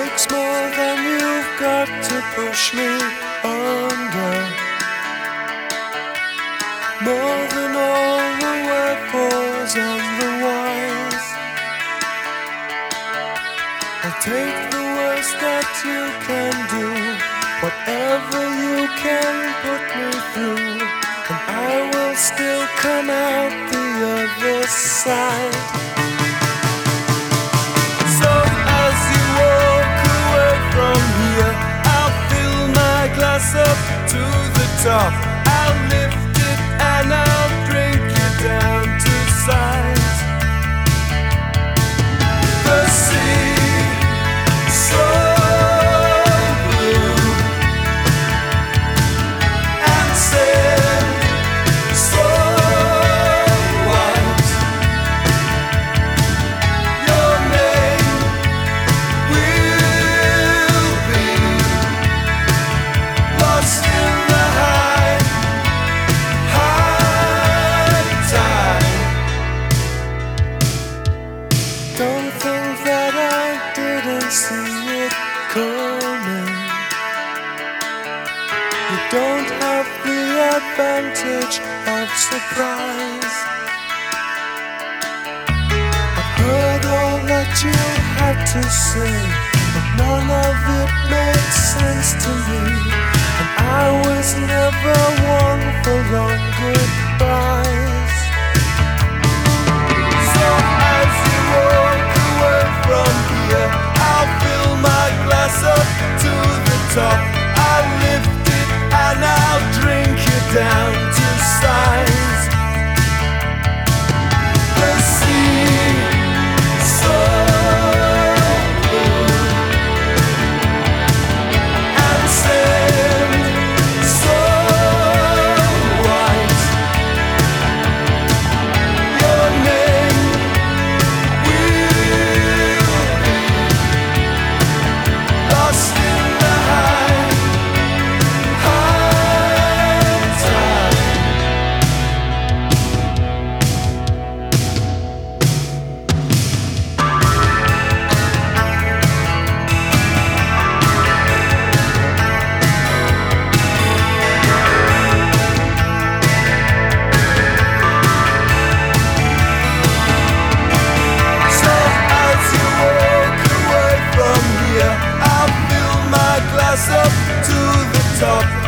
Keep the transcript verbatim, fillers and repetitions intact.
takes more than you've got to push me under, more than all the wherefores and the whys. I'll take the worst that you can do, whatever you can put me through, and I will still come out the other side. So as you walk away from here, I'll fill my glass up to the top. I'll lift it and I'll drink it down to sight. The sea, so blue, and sand, so white. Your name will be lost in the high, high tide. Don't think that I didn't see it coming. You don't have the advantage of surprise. I've heard all that you had to say, but none of it made sense to me, and I was never one for long goodbyes. So as you walk away from here, I'll fill my glass up to the top. I'll lift it and I'll drink it down to size. The sea, so blue, and sand, so white. Your name will be lost in the high, high tide. So as you walk away from here, I'll fill my glass up to the top.